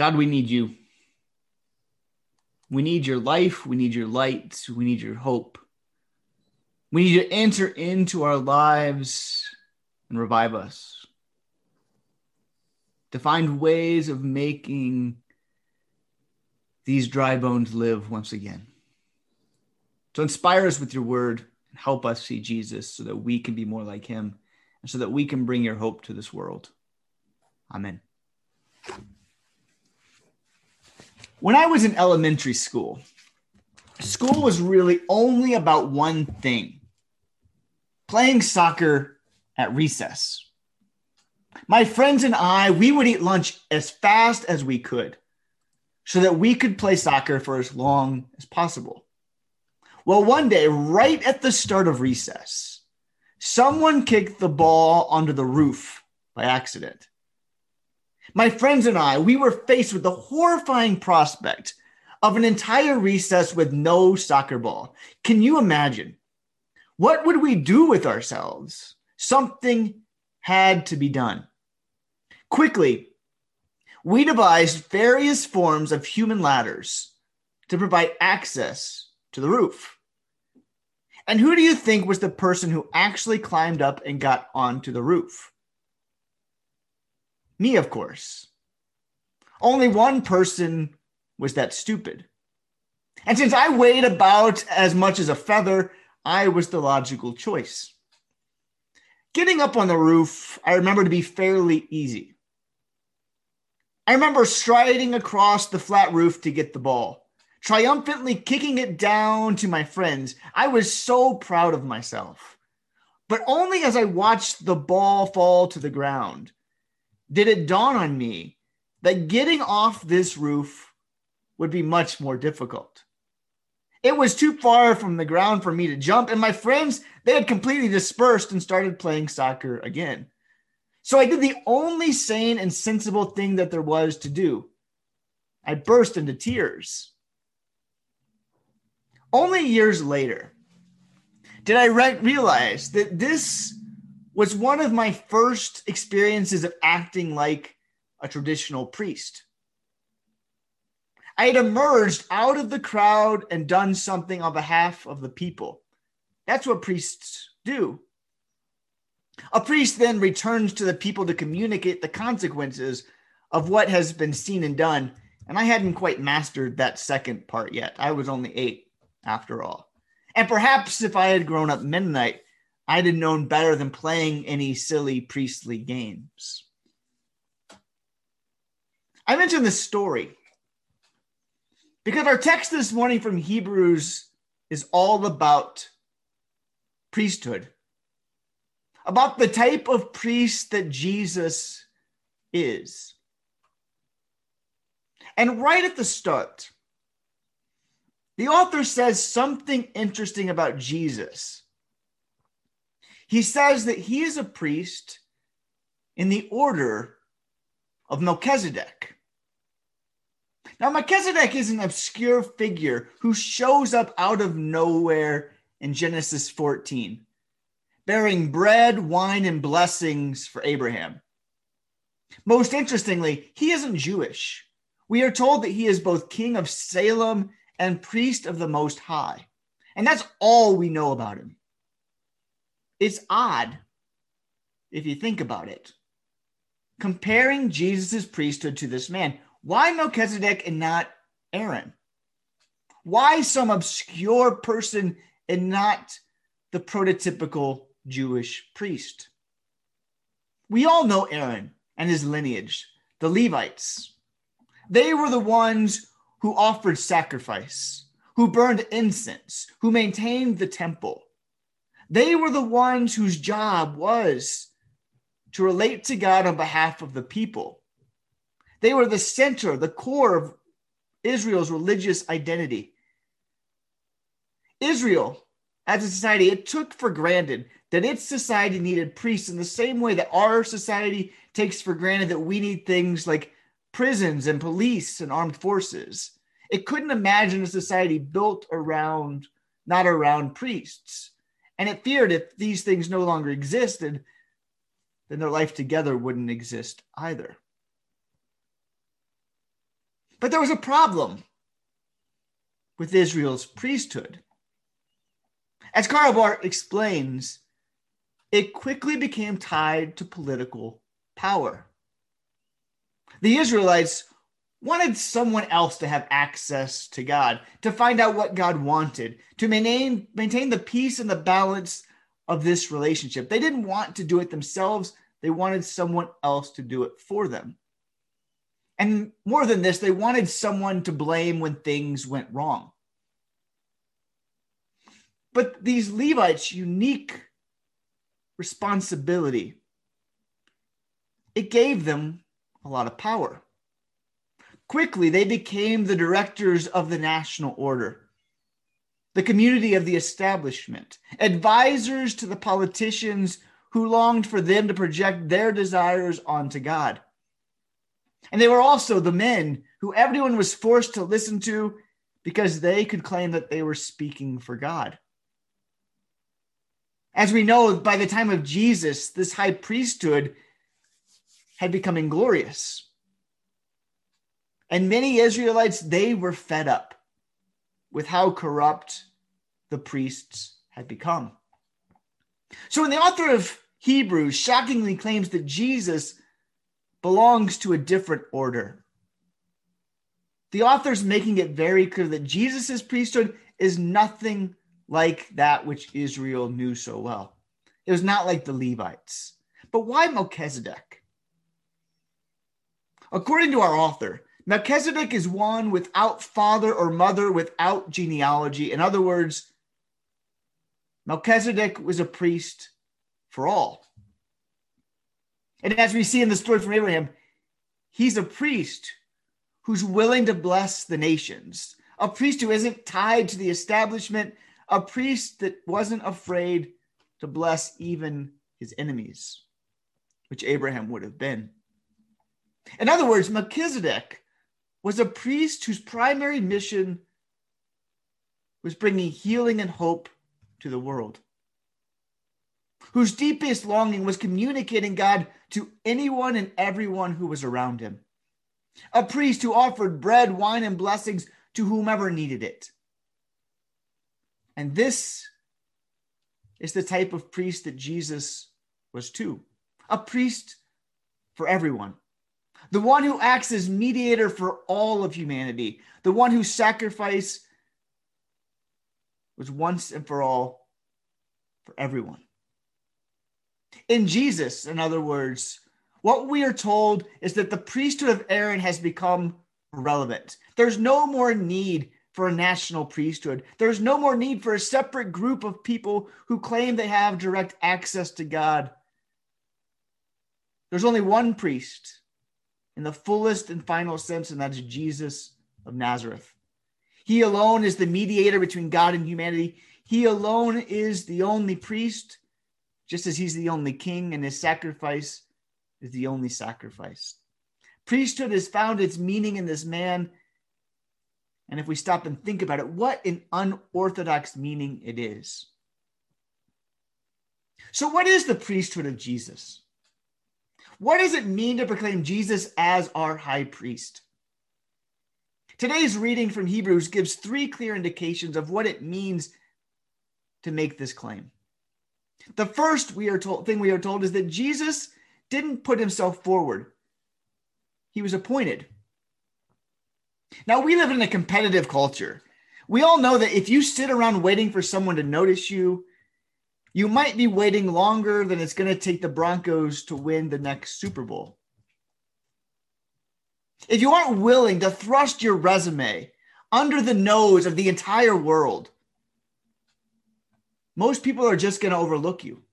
God, we need you. We need your life. We need your light. We need your hope. We need you to enter into our lives and revive us. To find ways of making these dry bones live once again. So inspire us with your word and help us see Jesus so that we can be more like him and so that we can bring your hope to this world. Amen. When I was in elementary school, school was really only about one thing: playing soccer at recess. My friends and we would eat lunch as fast as we could so that we could play soccer for as long as possible. Well, one day, right at the start of recess, someone kicked the ball onto the roof by accident. My friends and we were faced with the horrifying prospect of an entire recess with no soccer ball. Can you imagine? What would we do with ourselves? Something had to be done. Quickly, we devised various forms of human ladders to provide access to the roof. And who do you think was the person who actually climbed up and got onto the roof? Me, of course. Only one person was that stupid. And since I weighed about as much as a feather, I was the logical choice. Getting up on the roof, I remember to be fairly easy. I remember striding across the flat roof to get the ball, triumphantly kicking it down to my friends. I was so proud of myself. But only as I watched the ball fall to the ground did it dawn on me that getting off this roof would be much more difficult. It was too far from the ground for me to jump, and my friends, they had completely dispersed and started playing soccer again. So I did the only sane and sensible thing that there was to do. I burst into tears. Only years later did I realize that this was one of my first experiences of acting like a traditional priest. I had emerged out of the crowd and done something on behalf of the people. That's what priests do. A priest then returns to the people to communicate the consequences of what has been seen and done. And I hadn't quite mastered that second part yet. I was only 8 after all. And perhaps if I had grown up Mennonite, I'd have known better than playing any silly priestly games. I mentioned this story because our text this morning from Hebrews is all about priesthood, about the type of priest that Jesus is. And right at the start, the author says something interesting about Jesus. He says that he is a priest in the order of Melchizedek. Now, Melchizedek is an obscure figure who shows up out of nowhere in Genesis 14, bearing bread, wine, and blessings for Abraham. Most interestingly, he isn't Jewish. We are told that he is both king of Salem and priest of the Most High. And that's all we know about him. It's odd if you think about it. Comparing Jesus' priesthood to this man, why Melchizedek and not Aaron? Why some obscure person and not the prototypical Jewish priest? We all know Aaron and his lineage, the Levites. They were the ones who offered sacrifice, who burned incense, who maintained the temple. They were the ones whose job was to relate to God on behalf of the people. They were the center, the core of Israel's religious identity. Israel, as a society, it took for granted that its society needed priests in the same way that our society takes for granted that we need things like prisons and police and armed forces. It couldn't imagine a society built around, not around priests. And it feared if these things no longer existed, then their life together wouldn't exist either. But there was a problem with Israel's priesthood. As Karlbarth explains, it quickly became tied to political power. The Israelites wanted someone else to have access to God, to find out what God wanted, to maintain the peace and the balance of this relationship. They didn't want to do it themselves. They wanted someone else to do it for them. And more than this, they wanted someone to blame when things went wrong. But these Levites' unique responsibility, it gave them a lot of power. Quickly, they became the directors of the national order, the community of the establishment, advisors to the politicians who longed for them to project their desires onto God. And they were also the men who everyone was forced to listen to because they could claim that they were speaking for God. As we know, by the time of Jesus, this high priesthood had become inglorious. And many Israelites, they were fed up with how corrupt the priests had become. So when the author of Hebrews shockingly claims that Jesus belongs to a different order, the author's making it very clear that Jesus' priesthood is nothing like that which Israel knew so well. It was not like the Levites. But why Melchizedek? According to our author, Melchizedek is one without father or mother, without genealogy. In other words, Melchizedek was a priest for all. And as we see in the story from Abraham, he's a priest who's willing to bless the nations, a priest who isn't tied to the establishment, a priest that wasn't afraid to bless even his enemies, which Abraham would have been. In other words, Melchizedek was a priest whose primary mission was bringing healing and hope to the world, whose deepest longing was communicating God to anyone and everyone who was around him, a priest who offered bread, wine, and blessings to whomever needed it. And this is the type of priest that Jesus was too, a priest for everyone. The one who acts as mediator for all of humanity. The one whose sacrifice was once and for all for everyone. In Jesus, in other words, what we are told is that the priesthood of Aaron has become irrelevant. There's no more need for a national priesthood. There's no more need for a separate group of people who claim they have direct access to God. There's only one priest in the fullest and final sense, and that is Jesus of Nazareth. He alone is the mediator between God and humanity. He alone is the only priest, just as he's the only king, and his sacrifice is the only sacrifice. Priesthood has found its meaning in this man. And if we stop and think about it, what an unorthodox meaning it is. So what is the priesthood of Jesus? What does it mean to proclaim Jesus as our high priest? Today's reading from Hebrews gives three clear indications of what it means to make this claim. The first thing we are told is that Jesus didn't put himself forward. He was appointed. Now, we live in a competitive culture. We all know that if you sit around waiting for someone to notice you, you might be waiting longer than it's going to take the Broncos to win the next Super Bowl. If you aren't willing to thrust your resume under the nose of the entire world, most people are just going to overlook you.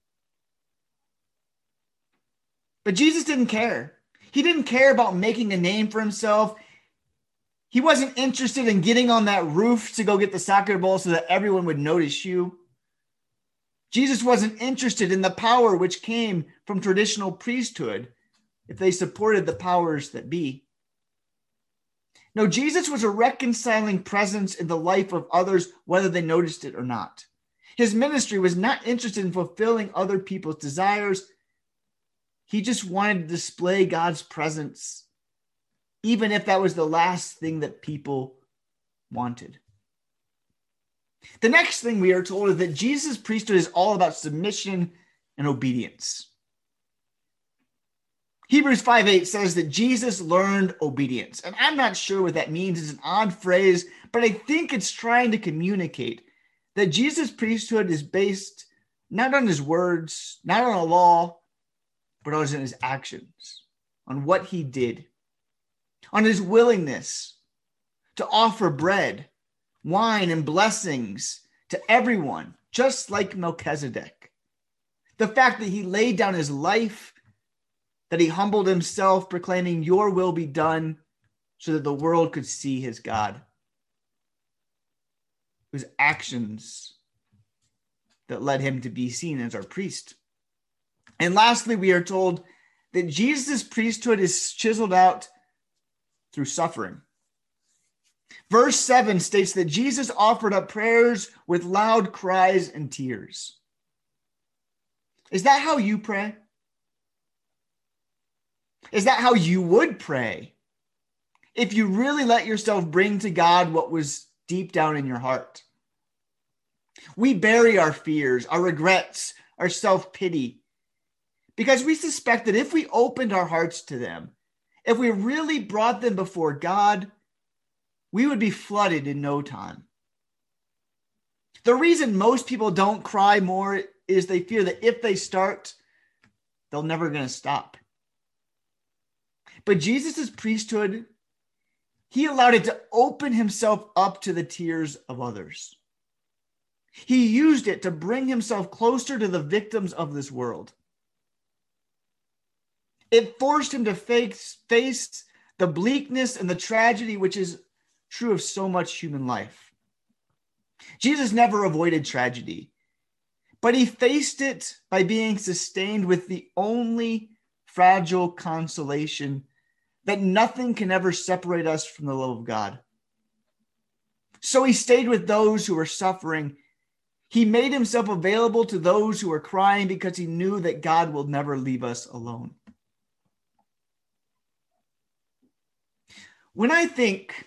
But Jesus didn't care. He didn't care about making a name for himself. He wasn't interested in getting on that roof to go get the soccer ball so that everyone would notice you. Jesus wasn't interested in the power which came from traditional priesthood if they supported the powers that be. No, Jesus was a reconciling presence in the life of others, whether they noticed it or not. His ministry was not interested in fulfilling other people's desires. He just wanted to display God's presence even if that was the last thing that people wanted. The next thing we are told is that Jesus' priesthood is all about submission and obedience. Hebrews 5:8 says that Jesus learned obedience. And I'm not sure what that means. It's an odd phrase, but I think it's trying to communicate that Jesus' priesthood is based not on his words, not on a law, but on his actions, on what he did, on his willingness to offer bread, wine, and blessings to everyone, just like Melchizedek. The fact that he laid down his life, that he humbled himself, proclaiming, "Your will be done," so that the world could see his God. It was actions that led him to be seen as our priest. And lastly, we are told that Jesus' priesthood is chiseled out through suffering. Verse 7 states that Jesus offered up prayers with loud cries and tears. Is that how you pray? Is that how you would pray if you really let yourself bring to God what was deep down in your heart? We bury our fears, our regrets, our self-pity, because we suspect that if we opened our hearts to them, if we really brought them before God, we would be flooded in no time. The reason most people don't cry more is they fear that if they start, they're never going to stop. But Jesus' priesthood, he allowed it to open himself up to the tears of others. He used it to bring himself closer to the victims of this world. It forced him to face the bleakness and the tragedy which is true of so much human life. Jesus never avoided tragedy, but he faced it by being sustained with the only fragile consolation that nothing can ever separate us from the love of God. So he stayed with those who were suffering. He made himself available to those who were crying because he knew that God will never leave us alone. When I think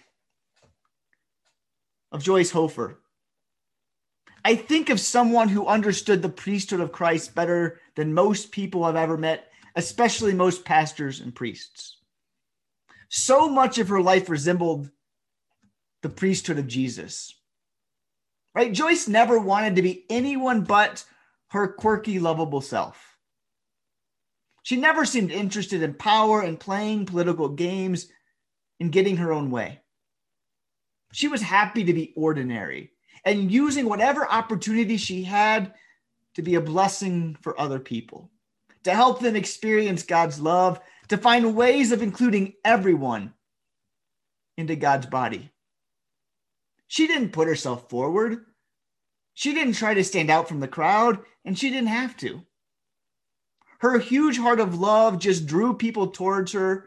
of Joyce Hofer, I think of someone who understood the priesthood of Christ better than most people I've ever met, especially most pastors and priests. So much of her life resembled the priesthood of Jesus. Right? Joyce never wanted to be anyone but her quirky, lovable self. She never seemed interested in power and playing political games and getting her own way. She was happy to be ordinary and using whatever opportunity she had to be a blessing for other people, to help them experience God's love, to find ways of including everyone into God's body. She didn't put herself forward. She didn't try to stand out from the crowd, and she didn't have to. Her huge heart of love just drew people towards her,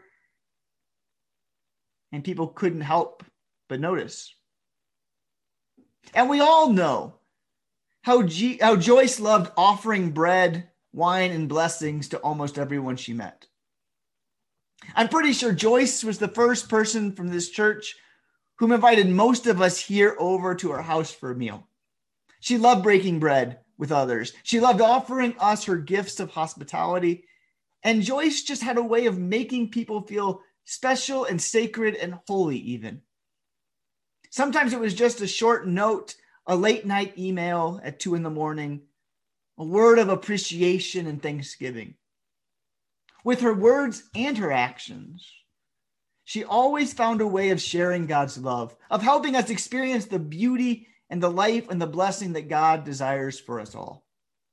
and people couldn't help but notice. And we all know how Joyce loved offering bread, wine, and blessings to almost everyone she met. I'm pretty sure Joyce was the first person from this church whom invited most of us here over to her house for a meal. She loved breaking bread with others. She loved offering us her gifts of hospitality. And Joyce just had a way of making people feel special and sacred and holy even. Sometimes it was just a short note, a late night email at 2 a.m, a word of appreciation and thanksgiving. With her words and her actions, she always found a way of sharing God's love, of helping us experience the beauty and the life and the blessing that God desires for us all.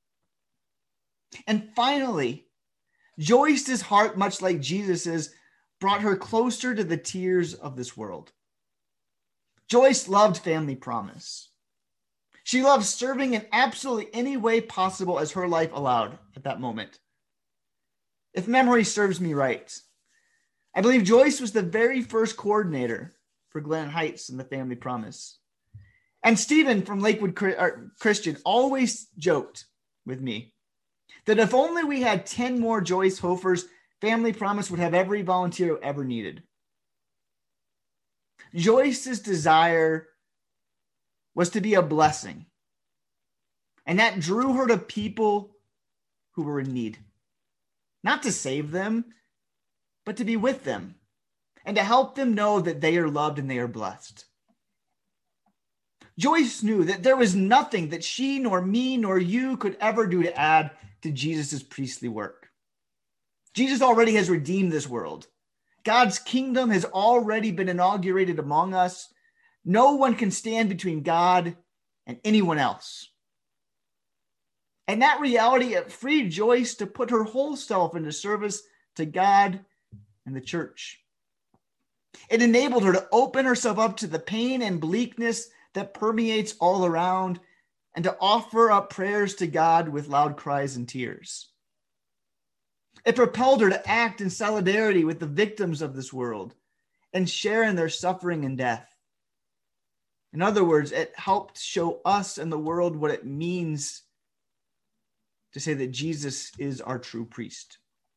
And finally, Joyce's heart, much like Jesus's, brought her closer to the tears of this world. Joyce loved Family Promise. She loved serving in absolutely any way possible as her life allowed at that moment. If memory serves me right, I believe Joyce was the very first coordinator for Glen Heights and the Family Promise. And Stephen from Lakewood Christian always joked with me that if only we had 10 more Joyce Hofers, Family Promise would have every volunteer ever needed. Joyce's desire was to be a blessing. And that drew her to people who were in need. Not to save them, but to be with them and to help them know that they are loved and they are blessed. Joyce knew that there was nothing that she nor me nor you could ever do to add to Jesus' priestly work. Jesus already has redeemed this world. God's kingdom has already been inaugurated among us. No one can stand between God and anyone else. And that reality freed Joyce to put her whole self into service to God and the church. It enabled her to open herself up to the pain and bleakness that permeates all around and to offer up prayers to God with loud cries and tears. It propelled her to act in solidarity with the victims of this world and share in their suffering and death. In other words, it helped show us and the world what it means to say that Jesus is our true priest.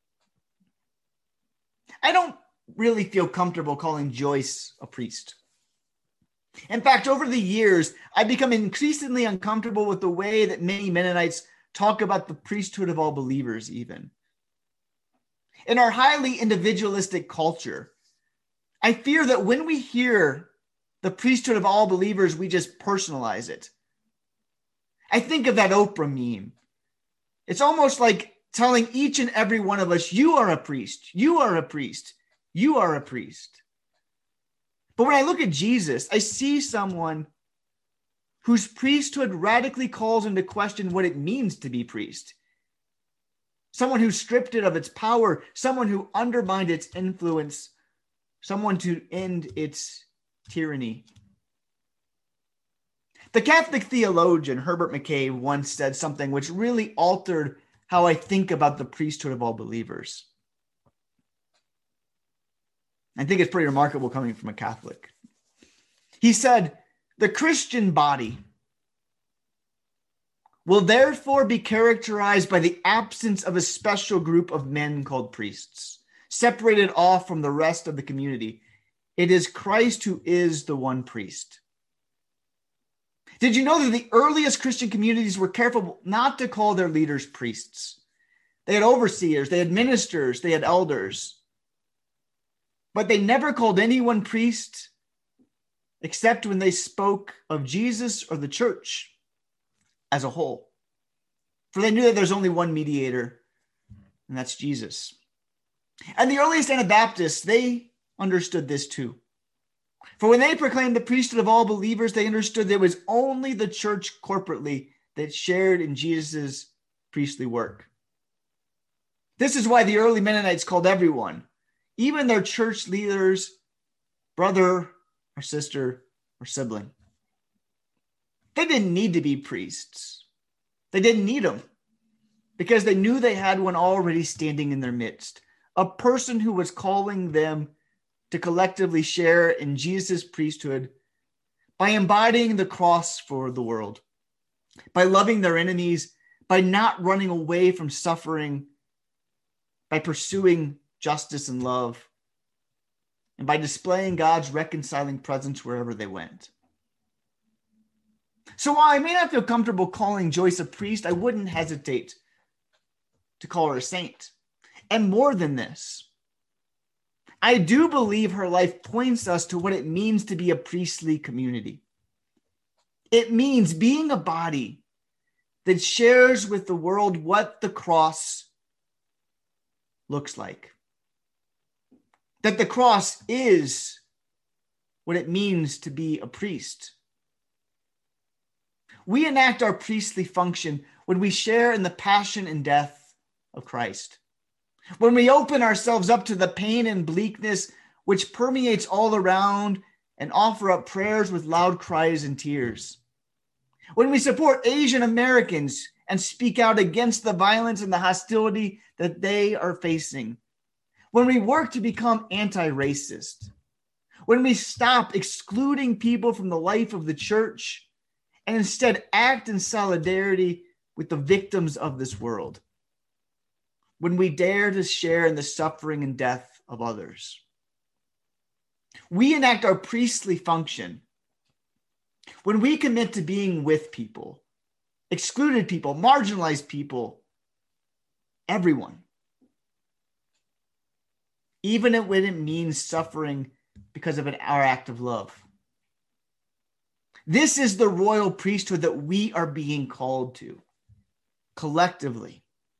I don't really feel comfortable calling Joyce a priest. In fact, over the years, I've become increasingly uncomfortable with the way that many Mennonites talk about the priesthood of all believers, even. In our highly individualistic culture, I fear that when we hear the priesthood of all believers, we just personalize it. I think of that Oprah meme. It's almost like telling each and every one of us, you are a priest, you are a priest, you are a priest. But when I look at Jesus, I see someone whose priesthood radically calls into question what it means to be priest. Someone who stripped it of its power, someone who undermined its influence, someone to end its tyranny. The Catholic theologian Herbert Mackay once said something which really altered how I think about the priesthood of all believers. I think it's pretty remarkable coming from a Catholic. He said, the Christian body will therefore be characterized by the absence of a special group of men called priests, separated off from the rest of the community. It is Christ who is the one priest. Did you know that the earliest Christian communities were careful not to call their leaders priests? They had overseers, they had ministers, they had elders. But they never called anyone priest except when they spoke of Jesus or the church as a whole. For they knew that there's only one mediator, and that's Jesus. And the earliest Anabaptists, they understood this too. For when they proclaimed the priesthood of all believers, they understood there was only the church corporately that shared in Jesus' priestly work. This is why the early Mennonites called everyone, even their church leaders, brother or sister or sibling. They didn't need to be priests. They didn't need them because they knew they had one already standing in their midst, a person who was calling them to collectively share in Jesus' priesthood by embodying the cross for the world, by loving their enemies, by not running away from suffering, by pursuing justice and love, and by displaying God's reconciling presence wherever they went. So while I may not feel comfortable calling Joyce a priest, I wouldn't hesitate to call her a saint. And more than this, I do believe her life points us to what it means to be a priestly community. It means being a body that shares with the world what the cross looks like. That the cross is what it means to be a priest. We enact our priestly function when we share in the passion and death of Christ. When we open ourselves up to the pain and bleakness which permeates all around and offer up prayers with loud cries and tears. When we support Asian Americans and speak out against the violence and the hostility that they are facing. When we work to become anti-racist. When we stop excluding people from the life of the church and instead act in solidarity with the victims of this world. When we dare to share in the suffering and death of others. We enact our priestly function when we commit to being with people, excluded people, marginalized people, everyone. Even when it means suffering because of our act of love. This is the royal priesthood that we are being called to collectively.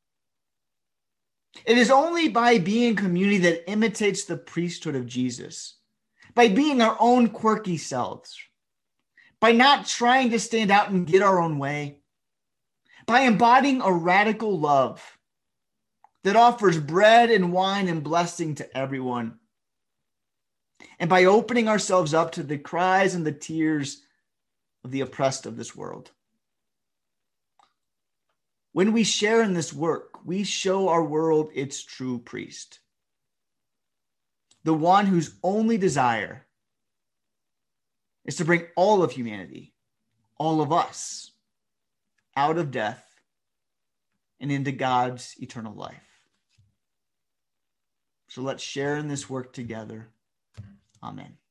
It is only by being a community that imitates the priesthood of Jesus, by being our own quirky selves, by not trying to stand out and get our own way, by embodying a radical love that offers bread and wine and blessing to everyone, and by opening ourselves up to the cries and the tears of the oppressed of this world. When we share in this work, we show our world its true priest, the one whose only desire is to bring all of humanity, all of us, out of death and into God's eternal life. So let's share in this work together. Amen.